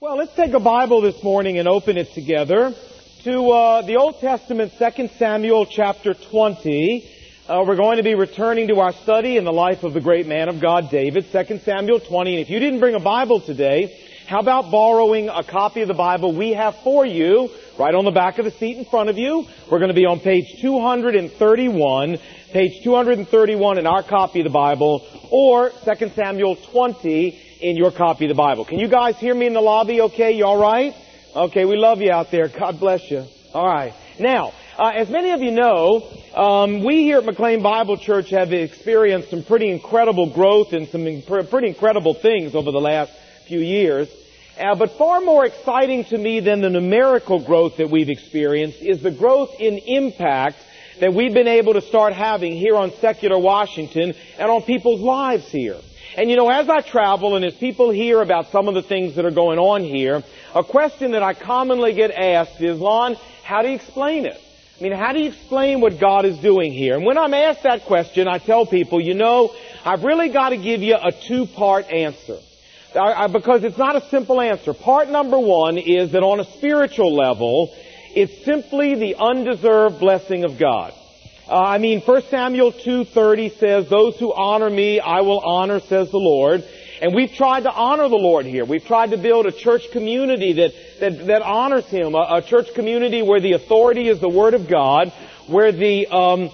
Well, let's take a Bible this morning and open it together to the Old Testament, 2 Samuel chapter 20. We're going to be returning to our study in the life of the great man of God, David, 2 Samuel 20. And if you didn't bring a Bible today, how about borrowing a copy of the Bible we have for you right on the back of the seat in front of you? We're going to be on page 231, page 231 in our copy of the Bible, or 2 Samuel 20 in your copy of the Bible. Can you guys hear me in the lobby okay? You all right? Okay, we love you out there. God bless you. All right. Now, as many of you know, we here at McLean Bible Church have experienced some pretty incredible growth and some pretty incredible things over the last few years. But far more exciting to me than the numerical growth that we've experienced is the growth in impact that we've been able to start having here on secular Washington and on people's lives here. And you know, as I travel and as people hear about some of the things that are going on here, a question that I commonly get asked is, Lon, how do you explain it? I mean, how do you explain what God is doing here? And when I'm asked that question, I tell people, you know, I've really got to give you a two-part answer. Because it's not a simple answer. Part number one is that on a spiritual level, it's simply the undeserved blessing of God. 1 Samuel 2:30 says, "Those who honor me, I will honor, says the Lord." And we've tried to honor the Lord here. We've tried to build a church community that honors Him, a church community where the authority is the Word of God, where the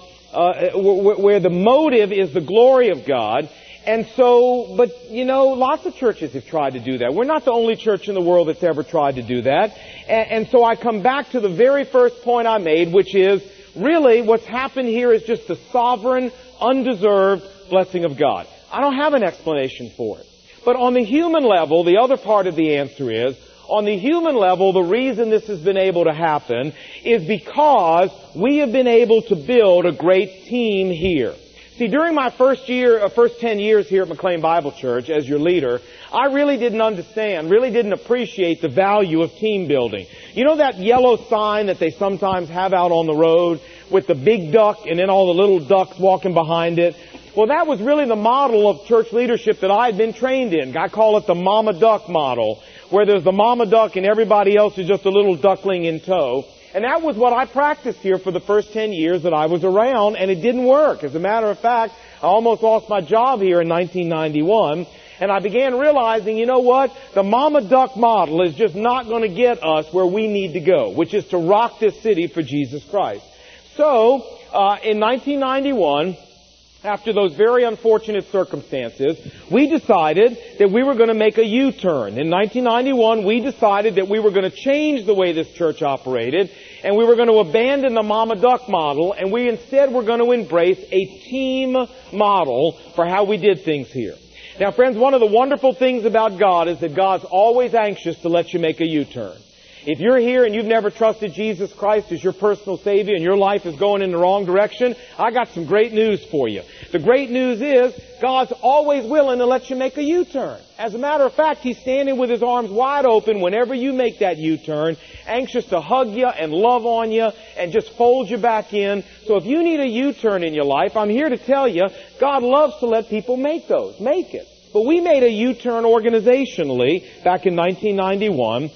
motive is the glory of God. And so, but you know, lots of churches have tried to do that. We're not the only church in the world that's ever tried to do that. And so I come back to the very first point I made, which is, really, what's happened here is just the sovereign, undeserved blessing of God. I don't have an explanation for it. But on the human level, the other part of the answer is, on the human level, the reason this has been able to happen is because we have been able to build a great team here. See, during my first 10 years here at McLean Bible Church as your leader, I really didn't appreciate the value of team building. You know that yellow sign that they sometimes have out on the road with the big duck and then all the little ducks walking behind it? Well, that was really the model of church leadership that I had been trained in. I call it the mama duck model, where there's the mama duck and everybody else is just a little duckling in tow. And that was what I practiced here for the first 10 years that I was around, and it didn't work. As a matter of fact, I almost lost my job here in 1991, and I began realizing, you know what? The mama duck model is just not going to get us where we need to go, which is to rock this city for Jesus Christ. So, in 1991, after those very unfortunate circumstances, we decided that we were going to make a U-turn. In 1991, we decided that we were going to change the way this church operated, and we were going to abandon the mama duck model, and we instead were going to embrace a team model for how we did things here. Now, friends, one of the wonderful things about God is that God's always anxious to let you make a U-turn. If you're here and you've never trusted Jesus Christ as your personal Savior and your life is going in the wrong direction, I got some great news for you. The great news is God's always willing to let you make a U-turn. As a matter of fact, He's standing with His arms wide open whenever you make that U-turn, anxious to hug you and love on you and just fold you back in. So if you need a U-turn in your life, I'm here to tell you, God loves to let people make those. Make it. But we made a U-turn organizationally back in 1991.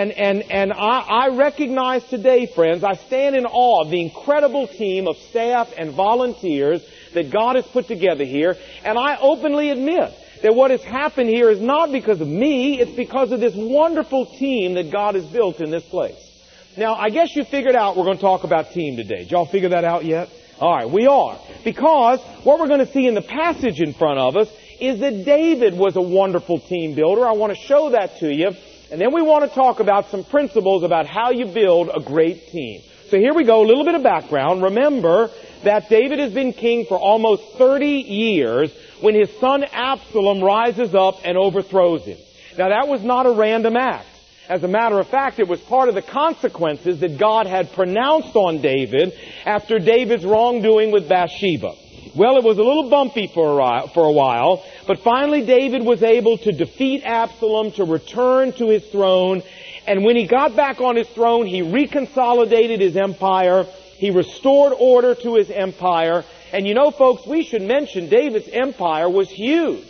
And I recognize today, friends, I stand in awe of the incredible team of staff and volunteers that God has put together here. And I openly admit that what has happened here is not because of me, it's because of this wonderful team that God has built in this place. Now, I guess you figured out we're going to talk about team today. Did y'all figure that out yet? All right, we are. Because what we're going to see in the passage in front of us is that David was a wonderful team builder. I want to show that to you. And then we want to talk about some principles about how you build a great team. So here we go, a little bit of background. Remember that David has been king for almost 30 years when his son Absalom rises up and overthrows him. Now that was not a random act. As a matter of fact, it was part of the consequences that God had pronounced on David after David's wrongdoing with Bathsheba. Well, it was a little bumpy for a while, but finally David was able to defeat Absalom, to return to his throne, and when he got back on his throne, he reconsolidated his empire, he restored order to his empire, and you know, folks, we should mention David's empire was huge.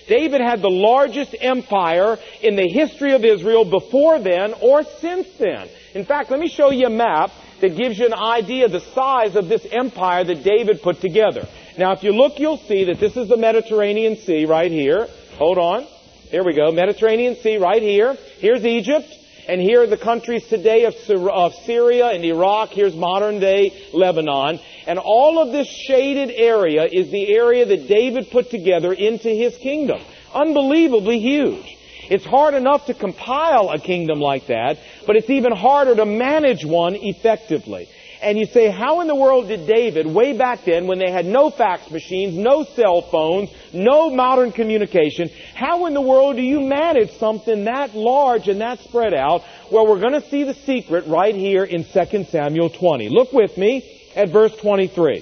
David had the largest empire in the history of Israel before then or since then. In fact, let me show you a map that gives you an idea of the size of this empire that David put together. Now, if you look, you'll see that this is the Mediterranean Sea right here. Hold on. Here we go. Mediterranean Sea right here. Here's Egypt. And here are the countries today of Syria and Iraq. Here's modern-day Lebanon. And all of this shaded area is the area that David put together into his kingdom. Unbelievably huge. It's hard enough to compile a kingdom like that, but it's even harder to manage one effectively. And you say, how in the world did David, way back then when they had no fax machines, no cell phones, no modern communication, how in the world do you manage something that large and that spread out? Well, we're going to see the secret right here in 2 Samuel 20. Look with me at verse 23.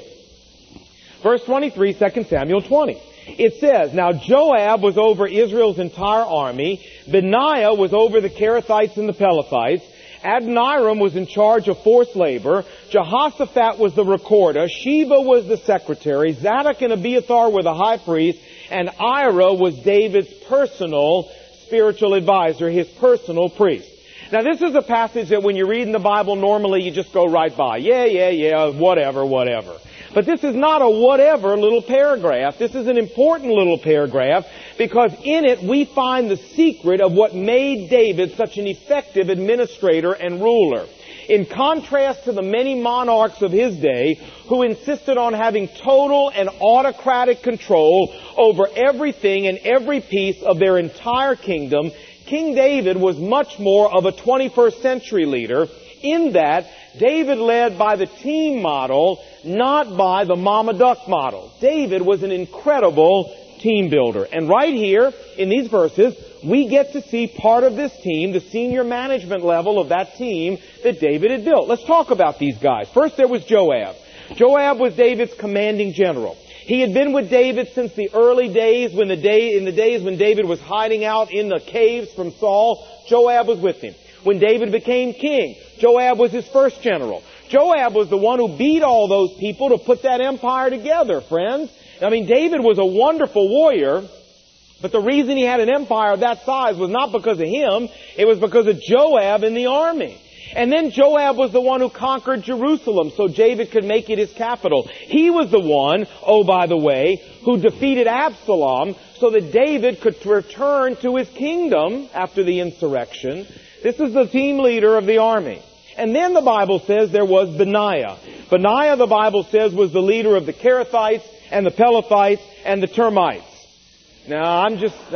Verse 23, 2 Samuel 20. It says, now Joab was over Israel's entire army. Benaiah was over the Kerethites and the Pelethites. Adoniram was in charge of forced labor. Jehoshaphat was the recorder. Sheba was the secretary. Zadok and Abiathar were the high priest. And Ira was David's personal spiritual advisor, his personal priest. Now this is a passage that when you're reading the Bible normally you just go right by. Yeah, whatever. But this is not a whatever little paragraph. This is an important little paragraph because in it we find the secret of what made David such an effective administrator and ruler. In contrast to the many monarchs of his day who insisted on having total and autocratic control over everything and every piece of their entire kingdom, King David was much more of a 21st century leader in that David led by the team model, not by the mama duck model. David was an incredible team builder. And right here in these verses, we get to see part of this team, the senior management level of that team that David had built. Let's talk about these guys. First there was Joab. Joab was David's commanding general. He had been with David since the early days, in the days when David was hiding out in the caves from Saul. Joab was with him. When David became king, Joab was his first general. Joab was the one who beat all those people to put that empire together, friends. I mean, David was a wonderful warrior, but the reason he had an empire of that size was not because of him, it was because of Joab in the army. And then Joab was the one who conquered Jerusalem so David could make it his capital. He was the one, oh by the way, who defeated Absalom so that David could return to his kingdom after the insurrection. This is the team leader of the army. And then the Bible says there was Benaiah. Benaiah, the Bible says, was the leader of the Kerethites and the Pelethites and the Termites. Now,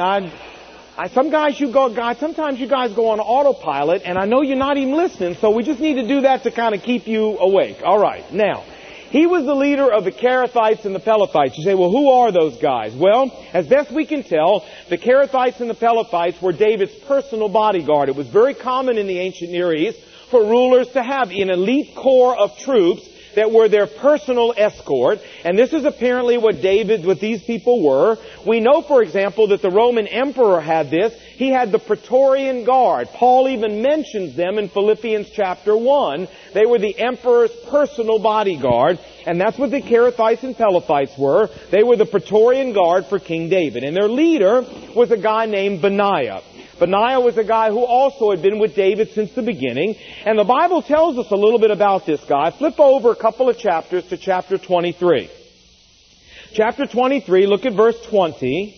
sometimes you guys go on autopilot, and I know you're not even listening, so we just need to do that to kind of keep you awake. All right. Now, he was the leader of the Kerethites and the Pelethites. You say, well, who are those guys? Well, as best we can tell, the Kerethites and the Pelethites were David's personal bodyguard. It was very common in the ancient Near East for rulers to have an elite corps of troops that were their personal escort. And this is apparently what these people were. We know, for example, that the Roman emperor had this. He had the Praetorian Guard. Paul even mentions them in Philippians chapter 1. They were the emperor's personal bodyguard. And that's what the Kerethites and Pelethites were. They were the Praetorian Guard for King David. And their leader was a guy named Benaiah. Benaiah was a guy who also had been with David since the beginning. And the Bible tells us a little bit about this guy. Flip over a couple of chapters to chapter 23. Chapter 23, look at verse 20.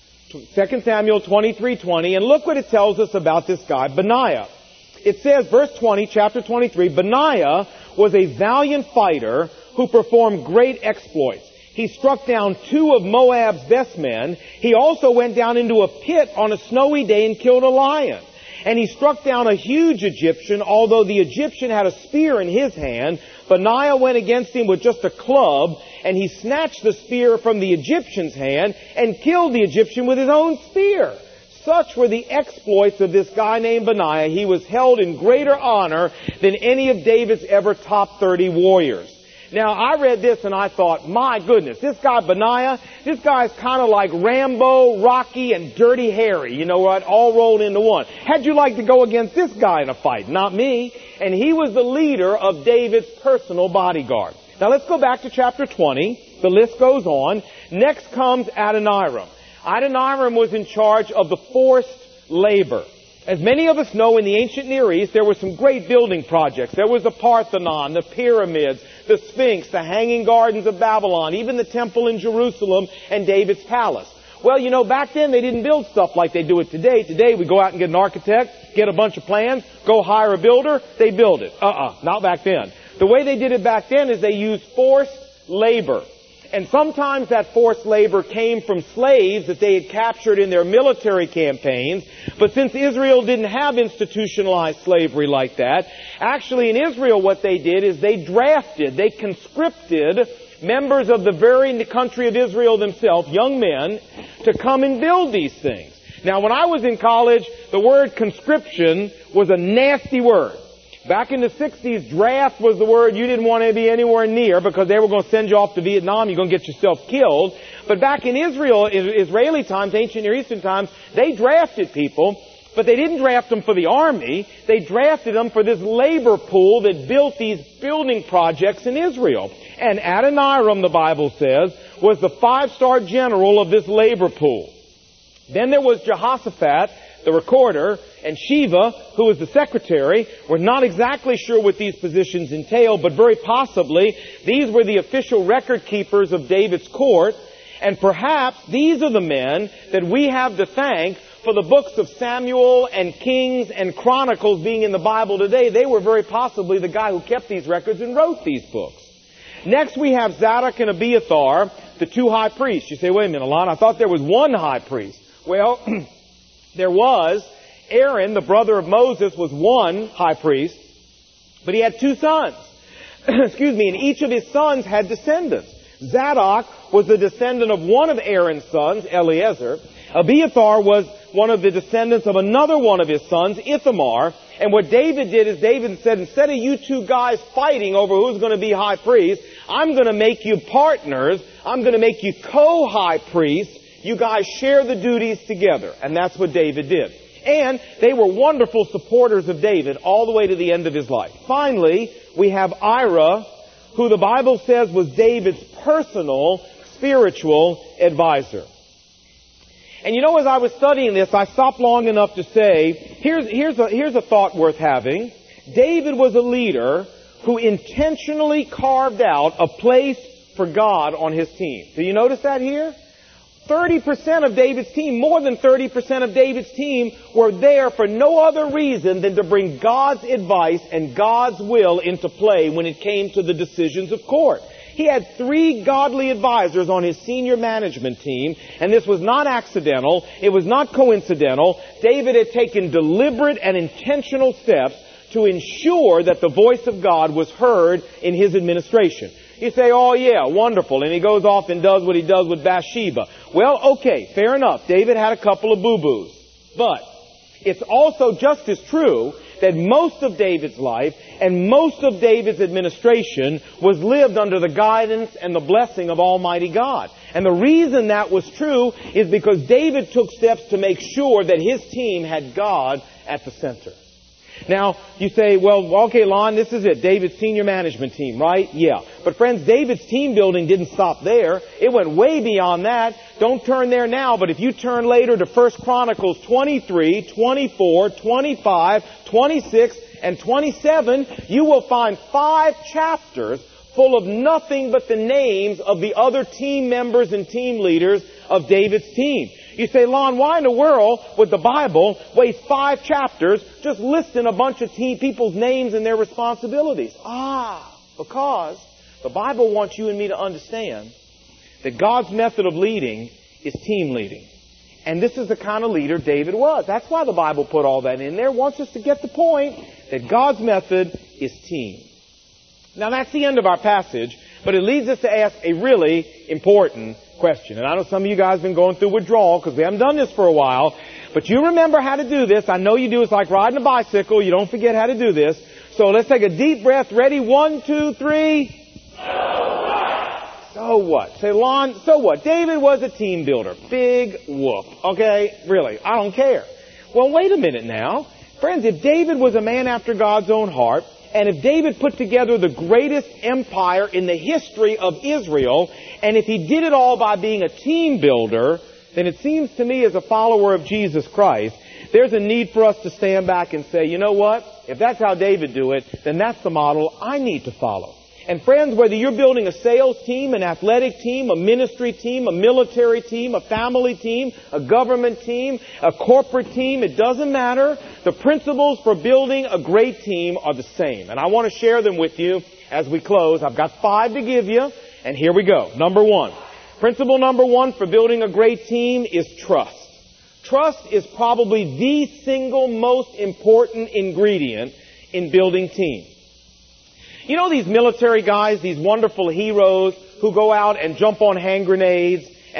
2 Samuel 23:20. And look what it tells us about this guy, Benaiah. It says, verse 20, chapter 23, Benaiah was a valiant fighter who performed great exploits. He struck down 2 of Moab's best men. He also went down into a pit on a snowy day and killed a lion. And he struck down a huge Egyptian, although the Egyptian had a spear in his hand. Benaiah went against him with just a club, and he snatched the spear from the Egyptian's hand and killed the Egyptian with his own spear. Such were the exploits of this guy named Benaiah. He was held in greater honor than any of David's ever top 30 warriors. Now, I read this and I thought, my goodness, this guy Benaiah, this guy's kind of like Rambo, Rocky, and Dirty Harry, you know what, all rolled into one. How'd you like to go against this guy in a fight? Not me. And he was the leader of David's personal bodyguard. Now, let's go back to chapter 20. The list goes on. Next comes Adoniram. Adoniram was in charge of the forced labor. As many of us know, in the ancient Near East, there were some great building projects. There was the Parthenon, the pyramids, the Sphinx, the Hanging Gardens of Babylon, even the temple in Jerusalem, and David's palace. Well, you know, back then they didn't build stuff like they do it today. Today we go out and get an architect, get a bunch of plans, go hire a builder, they build it. Not back then. The way they did it back then is they used forced labor. And sometimes that forced labor came from slaves that they had captured in their military campaigns. But since Israel didn't have institutionalized slavery like that, actually in Israel what they did is they conscripted members of the very country of Israel themselves, young men, to come and build these things. Now, when I was in college, the word conscription was a nasty word. Back in the 60s, draft was the word you didn't want to be anywhere near because they were going to send you off to Vietnam. You're going to get yourself killed. But back in Israel, Israeli times, ancient Near Eastern times, they drafted people, but they didn't draft them for the army. They drafted them for this labor pool that built these building projects in Israel. And Adoniram, the Bible says, was the 5-star general of this labor pool. Then there was Jehoshaphat, the recorder, and Sheva, who was the secretary. We're not exactly sure what these positions entail, but very possibly these were the official record keepers of David's court. And perhaps these are the men that we have to thank for the books of Samuel and Kings and Chronicles being in the Bible today. They were very possibly the guy who kept these records and wrote these books. Next we have Zadok and Abiathar, the 2 high priests. You say, wait a minute, Alon, I thought there was 1 high priest. Well, there was. Aaron, the brother of Moses, was 1 high priest, but he had 2 sons. Excuse me, and each of his sons had descendants. Zadok was the descendant of one of Aaron's sons, Eleazar. Abiathar was one of the descendants of another one of his sons, Ithamar. And what David did is David said, instead of you 2 guys fighting over who's going to be high priest, I'm going to make you partners. I'm going to make you co-high priests. You guys share the duties together. And that's what David did. And they were wonderful supporters of David all the way to the end of his life. Finally, we have Ira, who the Bible says was David's personal spiritual advisor. And you know, as I was studying this, I stopped long enough to say, here's a thought worth having. David was a leader who intentionally carved out a place for God on his team. Do you notice that here? 30% of David's team, more than 30% of David's team were there for no other reason than to bring God's advice and God's will into play when it came to the decisions of court. He had 3 godly advisors on his senior management team, and this was not accidental. It was not coincidental. David had taken deliberate and intentional steps to ensure that the voice of God was heard in his administration. You say, oh yeah, wonderful. And he goes off and does what he does with Bathsheba. Well, okay, fair enough. David had a couple of boo-boos. But it's also just as true that most of David's life and most of David's administration was lived under the guidance and the blessing of Almighty God. And the reason that was true is because David took steps to make sure that his team had God at the center. Now, you say, well, okay, Lon, this is it. David's senior management team, right? Yeah. But friends, David's team building didn't stop there. It went way beyond that. Don't turn there now, but if you turn later to 1 Chronicles 23, 24, 25, 26, and 27, you will find 5 chapters full of nothing but the names of the other team members and team leaders of David's team. You say, Lon, why in the world would the Bible waste 5 chapters just listing a bunch of people's names and their responsibilities? Because the Bible wants you and me to understand that God's method of leading is team leading. And this is the kind of leader David was. That's why the Bible put all that in there. It wants us to get the point that God's method is team. Now that's the end of our passage, but it leads us to ask a really important question. And I know some of you guys have been going through withdrawal because we haven't done this for a while. But you remember how to do this. I know you do. It's like riding a bicycle. You don't forget how to do this. So let's take a deep breath. Ready? 1, 2, 3. So what? Say, Lon, so what? David was a team builder. Big whoop. Okay? Really. I don't care. Well, wait a minute now. Friends, if David was a man after God's own heart, and if David put together the greatest empire in the history of Israel, and if he did it all by being a team builder, then it seems to me as a follower of Jesus Christ, there's a need for us to stand back and say, you know what? If that's how David do it, then that's the model I need to follow. And friends, whether you're building a sales team, an athletic team, a ministry team, a military team, a family team, a government team, a corporate team, it doesn't matter. The principles for building a great team are the same. And I want to share them with you as we close. I've got 5 to give you, and here we go. Number 1. Principle number 1 for building a great team is trust. Trust is probably the single most important ingredient in building teams. You know these military guys, these wonderful heroes who go out and jump on hand grenades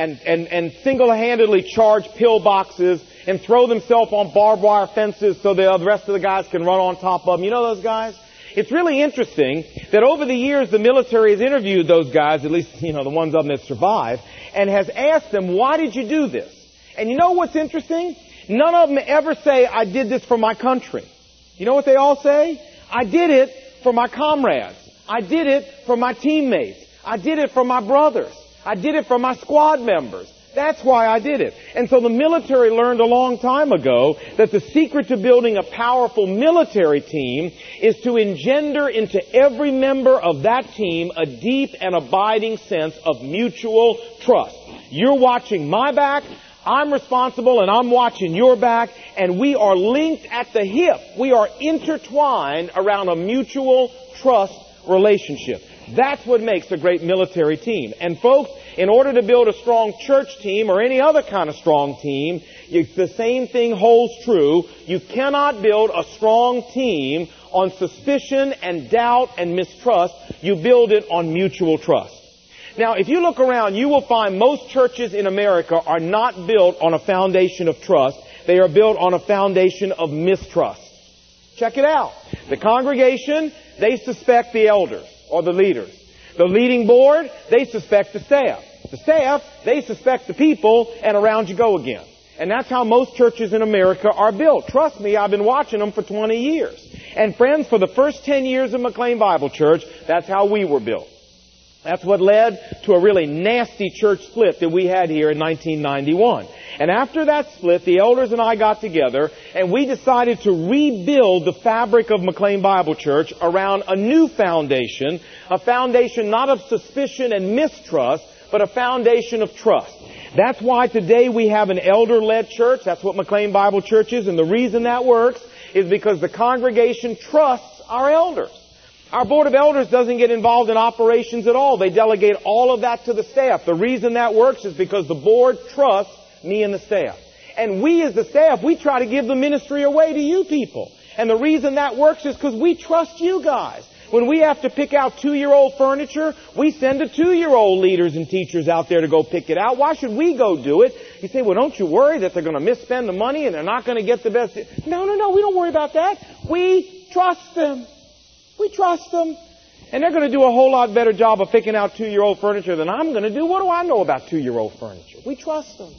and single-handedly charge pillboxes and throw themselves on barbed wire fences so the rest of the guys can run on top of them. You know those guys? It's really interesting that over the years the military has interviewed those guys, at least, the ones of them that survived, and has asked them, why did you do this? And you know what's interesting? None of them ever say, I did this for my country. You know what they all say? I did it for my comrades. I did it for my teammates. I did it for my brothers. I did it for my squad members. That's why I did it. And so the military learned a long time ago that the secret to building a powerful military team is to engender into every member of that team a deep and abiding sense of mutual trust. You're watching my back. I'm responsible and I'm watching your back, and we are linked at the hip. We are intertwined around a mutual trust relationship. That's what makes a great military team. And folks, in order to build a strong church team or any other kind of strong team, the same thing holds true. You cannot build a strong team on suspicion and doubt and mistrust. You build it on mutual trust. Now, if you look around, you will find most churches in America are not built on a foundation of trust. They are built on a foundation of mistrust. Check it out. The congregation, they suspect the elders or the leaders. The leading board, they suspect the staff. The staff, they suspect the people, and around you go again. And that's how most churches in America are built. Trust me, I've been watching them for 20 years. And friends, for the first 10 years of McLean Bible Church, that's how we were built. That's what led to a really nasty church split that we had here in 1991. And after that split, the elders and I got together and we decided to rebuild the fabric of McLean Bible Church around a new foundation, a foundation not of suspicion and mistrust, but a foundation of trust. That's why today we have an elder-led church. That's what McLean Bible Church is. And the reason that works is because the congregation trusts our elders. Our Board of Elders doesn't get involved in operations at all. They delegate all of that to the staff. The reason that works is because the board trusts me and the staff. And we as the staff, we try to give the ministry away to you people. And the reason that works is because we trust you guys. When we have to pick out 2-year-old furniture, we send the 2-year-old leaders and teachers out there to go pick it out. Why should we go do it? You say, well, don't you worry that they're going to misspend the money and they're not going to get the best. No, we don't worry about that. We trust them. We trust them. And they're going to do a whole lot better job of picking out 2-year-old furniture than I'm going to do. What do I know about 2-year-old furniture? We trust them.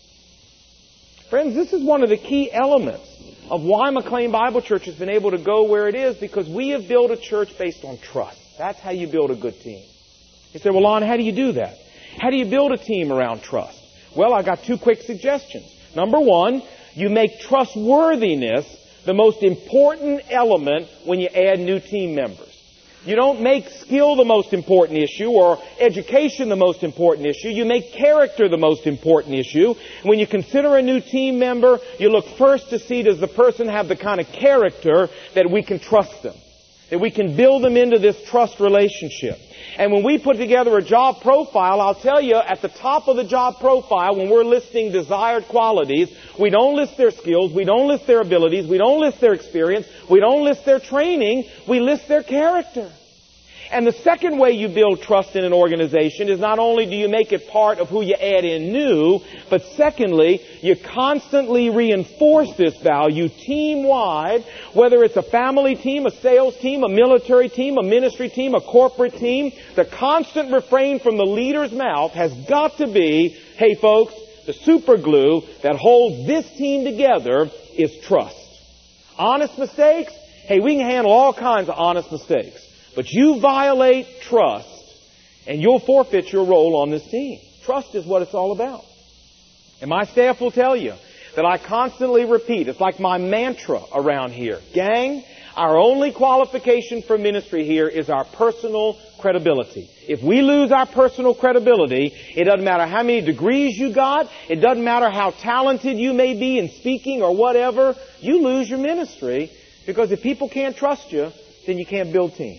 Friends, this is one of the key elements of why McLean Bible Church has been able to go where it is, because we have built a church based on trust. That's how you build a good team. You say, well, Lon, how do you do that? How do you build a team around trust? Well, I've got 2 quick suggestions. Number 1, you make trustworthiness the most important element when you add new team members. You don't make skill the most important issue or education the most important issue. You make character the most important issue. When you consider a new team member, you look first to see, does the person have the kind of character that we can trust them, that we can build them into this trust relationship. And when we put together a job profile, I'll tell you, at the top of the job profile, when we're listing desired qualities, we don't list their skills, we don't list their abilities, we don't list their experience, we don't list their training, we list their character. And the second way you build trust in an organization is not only do you make it part of who you add in new, but secondly, you constantly reinforce this value team-wide, whether it's a family team, a sales team, a military team, a ministry team, a corporate team. The constant refrain from the leader's mouth has got to be, hey folks, the super glue that holds this team together is trust. Honest mistakes? Hey, we can handle all kinds of honest mistakes. But you violate trust, and you'll forfeit your role on this team. Trust is what it's all about. And my staff will tell you that I constantly repeat, it's like my mantra around here. Gang, our only qualification for ministry here is our personal credibility. If we lose our personal credibility, it doesn't matter how many degrees you got, it doesn't matter how talented you may be in speaking or whatever, you lose your ministry, because if people can't trust you, then you can't build team.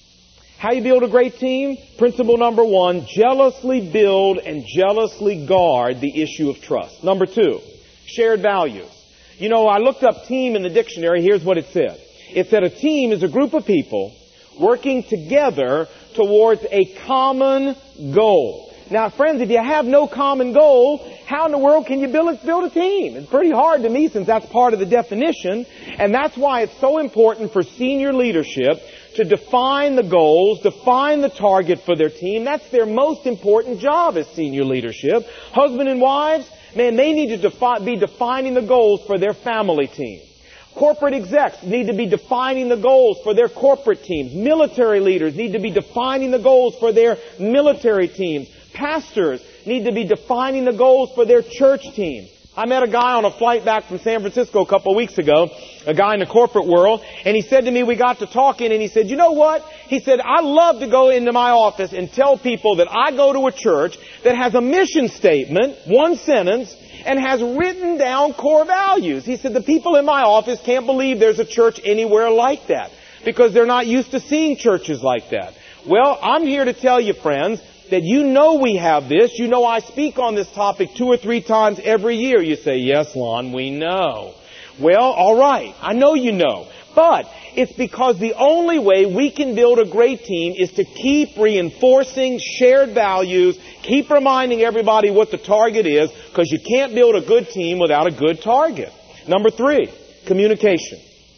How you build a great team? Principle number 1, jealously build and jealously guard the issue of trust. Number 2, shared values. You know, I looked up team in the dictionary. Here's what it said. It said a team is a group of people working together towards a common goal. Now, friends, if you have no common goal, how in the world can you build a team? It's pretty hard to me, since that's part of the definition. And that's why it's so important for senior leadership to define the goals, define the target for their team. That's their most important job as senior leadership. Husband and wives, man, they need to be defining the goals for their family team. Corporate execs need to be defining the goals for their corporate teams. Military leaders need to be defining the goals for their military teams. Pastors need to be defining the goals for their church teams. I met a guy on a flight back from San Francisco a couple of weeks ago, a guy in the corporate world, and he said to me, we got to talking, and he said, you know what? He said, I love to go into my office and tell people that I go to a church that has a mission statement, one sentence, and has written down core values. He said, the people in my office can't believe there's a church anywhere like that, because they're not used to seeing churches like that. Well, I'm here to tell you, friends, that you know we have this. You know I speak on this topic 2 or 3 times every year. You say, yes, Lon, we know. Well, all right. I know you know. But it's because the only way we can build a great team is to keep reinforcing shared values, keep reminding everybody what the target is, because you can't build a good team without a good target. Number 3, communication.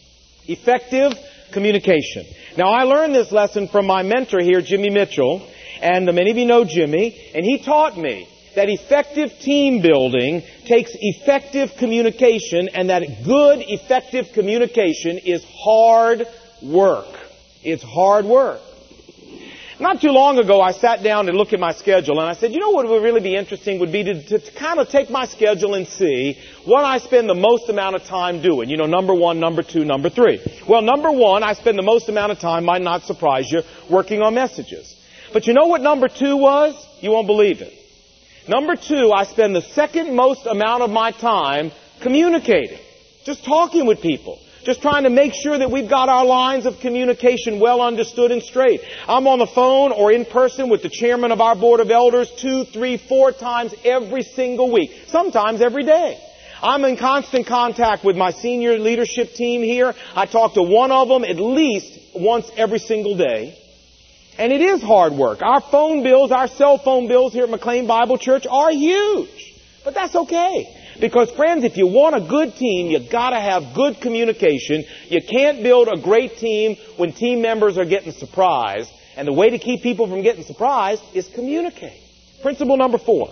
Effective communication. Now, I learned this lesson from my mentor here, Jimmy Mitchell. And many of you know Jimmy, and he taught me that effective team building takes effective communication, and that good, effective communication is hard work. It's hard work. Not too long ago, I sat down and looked at my schedule, and I said, you know what would really be interesting would be to kind of take my schedule and see what I spend the most amount of time doing. You know, number 1, number 2, number 3. Well, number 1, I spend the most amount of time, might not surprise you, working on messages. But you know what number 2 was? You won't believe it. Number 2, I spend the second most amount of my time communicating. Just talking with people. Just trying to make sure that we've got our lines of communication well understood and straight. I'm on the phone or in person with the chairman of our board of elders 2, 3, 4 times every single week. Sometimes every day. I'm in constant contact with my senior leadership team here. I talk to one of them at least once every single day. And it is hard work. Our phone bills, our cell phone bills here at McLean Bible Church are huge. But that's okay. Because friends, if you want a good team, you gotta have good communication. You can't build a great team when team members are getting surprised. And the way to keep people from getting surprised is communicate. Principle number 4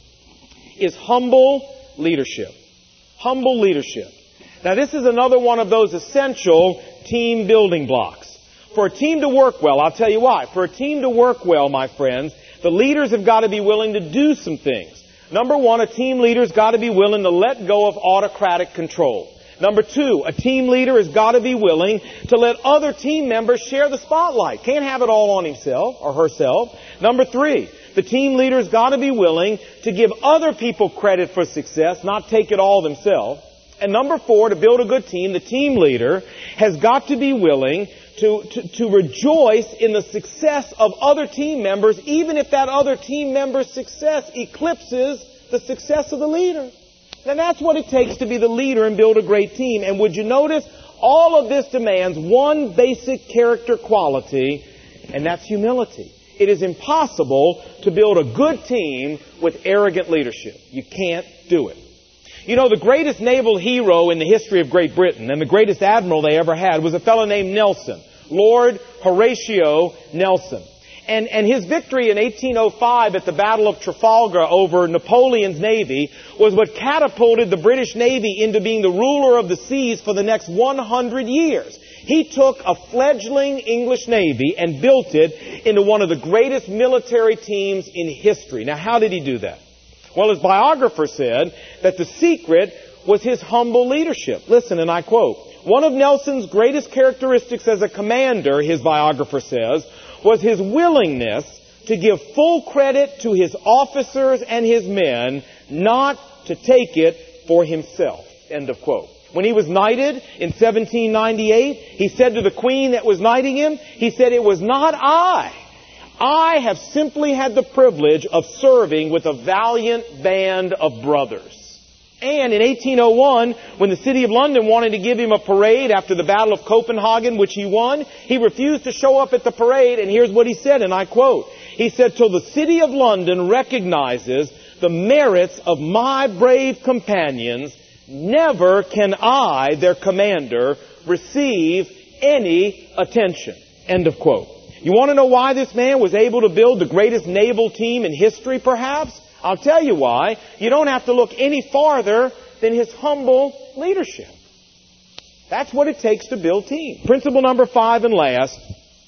is humble leadership. Humble leadership. Now this is another one of those essential team building blocks. For a team to work well, I'll tell you why. For a team to work well, my friends, the leaders have got to be willing to do some things. Number 1, a team leader's got to be willing to let go of autocratic control. Number 2, a team leader has got to be willing to let other team members share the spotlight. Can't have it all on himself or herself. Number 3, the team leader's got to be willing to give other people credit for success, not take it all themselves. And number 4, to build a good team, the team leader has got to be willing to rejoice in the success of other team members, even if that other team member's success eclipses the success of the leader. And that's what it takes to be the leader and build a great team. And would you notice, all of this demands one basic character quality, and that's humility. It is impossible to build a good team with arrogant leadership. You can't do it. You know, the greatest naval hero in the history of Great Britain and the greatest admiral they ever had was a fellow named Nelson, Lord Horatio Nelson. And his victory in 1805 at the Battle of Trafalgar over Napoleon's navy was what catapulted the British Navy into being the ruler of the seas for the next 100 years. He took a fledgling English navy and built it into one of the greatest military teams in history. Now, how did he do that? Well, his biographer said that the secret was his humble leadership. Listen, and I quote, "One of Nelson's greatest characteristics as a commander," his biographer says, "was his willingness to give full credit to his officers and his men, not to take it for himself." End of quote. When he was knighted in 1798, he said to the queen that was knighting him, he said, "It was not I. I have simply had the privilege of serving with a valiant band of brothers." And in 1801, when the City of London wanted to give him a parade after the Battle of Copenhagen, which he won, he refused to show up at the parade, and here's what he said, and I quote, he said, "Till the City of London recognizes the merits of my brave companions, never can I, their commander, receive any attention." End of quote. You want to know why this man was able to build the greatest naval team in history, perhaps? I'll tell you why. You don't have to look any farther than his humble leadership. That's what it takes to build teams. Principle number 5 and last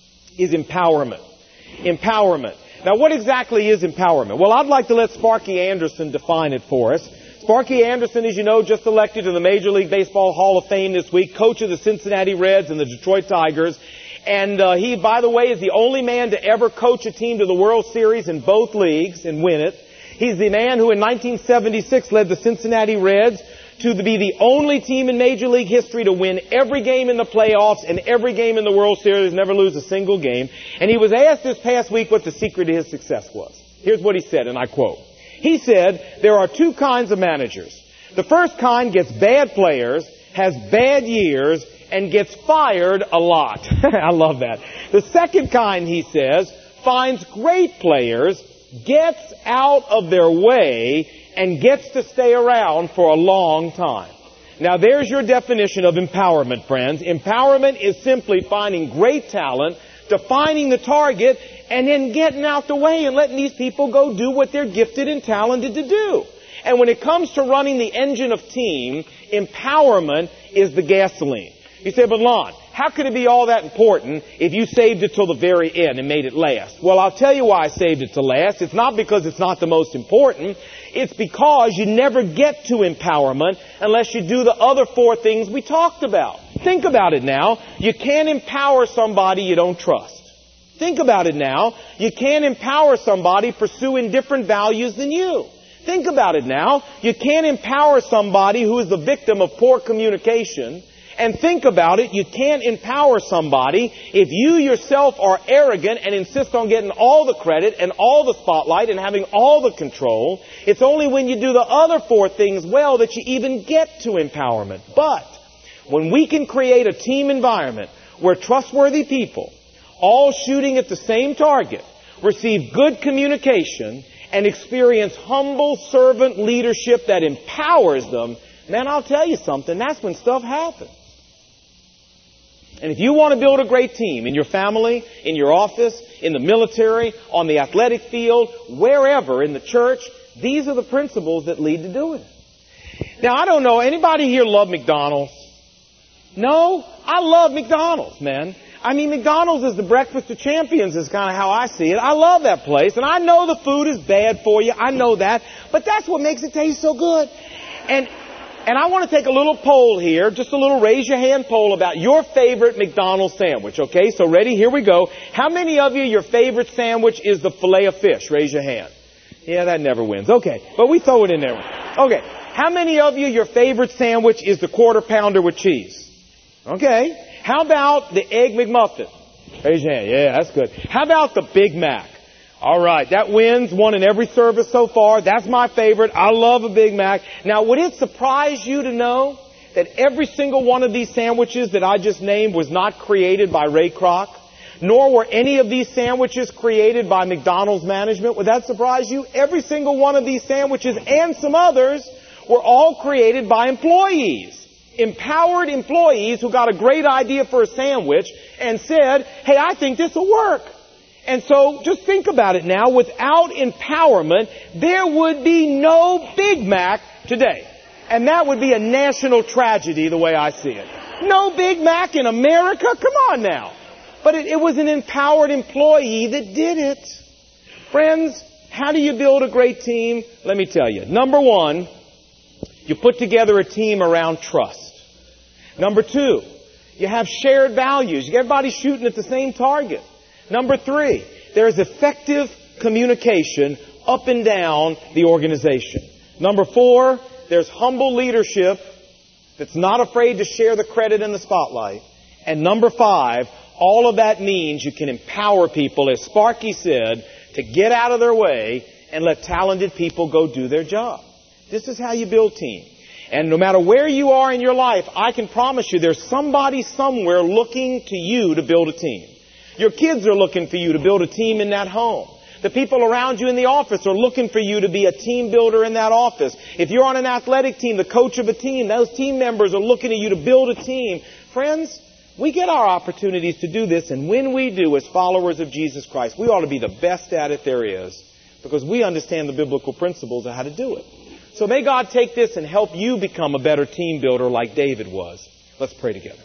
is empowerment. Empowerment. Now, what exactly is empowerment? Well, I'd like to let Sparky Anderson define it for us. Sparky Anderson, as you know, just elected to the Major League Baseball Hall of Fame this week, coach of the Cincinnati Reds and the Detroit Tigers. And he, by the way, is the only man to ever coach a team to the World Series in both leagues and win it. He's the man who in 1976 led the Cincinnati Reds to be the only team in Major League history to win every game in the playoffs and every game in the World Series, never lose a single game. And he was asked this past week what the secret to his success was. Here's what he said, and I quote. He said, "There are two kinds of managers. The first kind gets bad players, has bad years, and gets fired a lot." I love that. "The second kind," he says, "finds great players, gets out of their way, and gets to stay around for a long time." Now there's your definition of empowerment, friends. Empowerment is simply finding great talent, defining the target, and then getting out the way and letting these people go do what they're gifted and talented to do. And when it comes to running the engine of team, empowerment is the gasoline. You say, "But Lon, how could it be all that important if you saved it till the very end and made it last?" Well, I'll tell you why I saved it to last. It's not because it's not the most important. It's because you never get to empowerment unless you do the other 4 things we talked about. Think about it now. You can't empower somebody you don't trust. Think about it now. You can't empower somebody pursuing different values than you. Think about it now. You can't empower somebody who is the victim of poor communication. And think about it, you can't empower somebody if you yourself are arrogant and insist on getting all the credit and all the spotlight and having all the control. It's only when you do the other 4 things well that you even get to empowerment. But when we can create a team environment where trustworthy people, all shooting at the same target, receive good communication and experience humble servant leadership that empowers them, man, I'll tell you something, that's when stuff happens. And if you want to build a great team in your family, in your office, in the military, on the athletic field, wherever, in the church, these are the principles that lead to doing it. Now, I don't know, anybody here love McDonald's? No? I love McDonald's, man. I mean, McDonald's is the breakfast of champions is kind of how I see it. I love that place, and I know the food is bad for you. I know that. But that's what makes it taste so good. And I want to take a little poll here, just a little raise your hand poll about your favorite McDonald's sandwich, okay? So ready? Here we go. How many of you, your favorite sandwich is the filet of fish? Raise your hand. Yeah, that never wins. Okay, but we throw it in there. Okay, how many of you, your favorite sandwich is the quarter pounder with cheese? Okay. How about the Egg McMuffin? Raise your hand. Yeah, that's good. How about the Big Mac? All right, that wins, one in every service so far. That's my favorite. I love a Big Mac. Now, would it surprise you to know that every single one of these sandwiches that I just named was not created by Ray Kroc? Nor were any of these sandwiches created by McDonald's management. Would that surprise you? Every single one of these sandwiches and some others were all created by employees. Empowered employees who got a great idea for a sandwich and said, "Hey, I think this will work." And so just think about it now. Without empowerment, there would be no Big Mac today. And that would be a national tragedy the way I see it. No Big Mac in America? Come on now. But it was an empowered employee that did it. Friends, How do you build a great team? Let me tell you. Number one, you put together a team around trust. Number two, you have shared values. You get everybody shooting at the same target. Number three, there's effective communication up and down the organization. Number four, there's humble leadership that's not afraid to share the credit and the spotlight. And number five, all of that means you can empower people, as Sparky said, to get out of their way and let talented people go do their job. This is how you build team. And no matter where you are in your life, I can promise you there's somebody somewhere looking to you to build a team. Your kids are looking for you to build a team in that home. The people around you in the office are looking for you to be a team builder in that office. If you're on an athletic team, the coach of a team, those team members are looking at you to build a team. Friends, we get our opportunities to do this, and when we do, as followers of Jesus Christ, we ought to be the best at it there is, because we understand the biblical principles of how to do it. So may God take this and help you become a better team builder like David was. Let's pray together.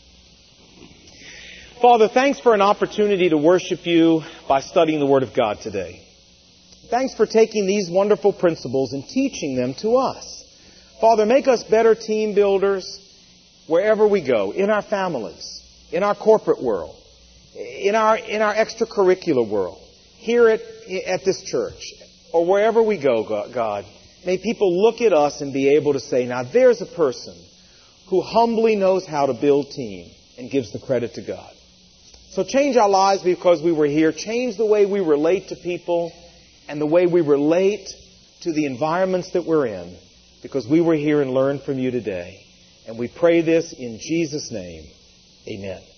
Father, thanks for an opportunity to worship you by studying the Word of God today. Thanks for taking these wonderful principles and teaching them to us. Father, make us better team builders wherever we go, in our families, in our corporate world, in our extracurricular world, here at this church, or wherever we go, God. May people look at us and be able to say, now there's a person who humbly knows how to build team and gives the credit to God. So change our lives because we were here. Change the way we relate to people and the way we relate to the environments that we're in, because we were here and learned from you today. And we pray this in Jesus' name. Amen.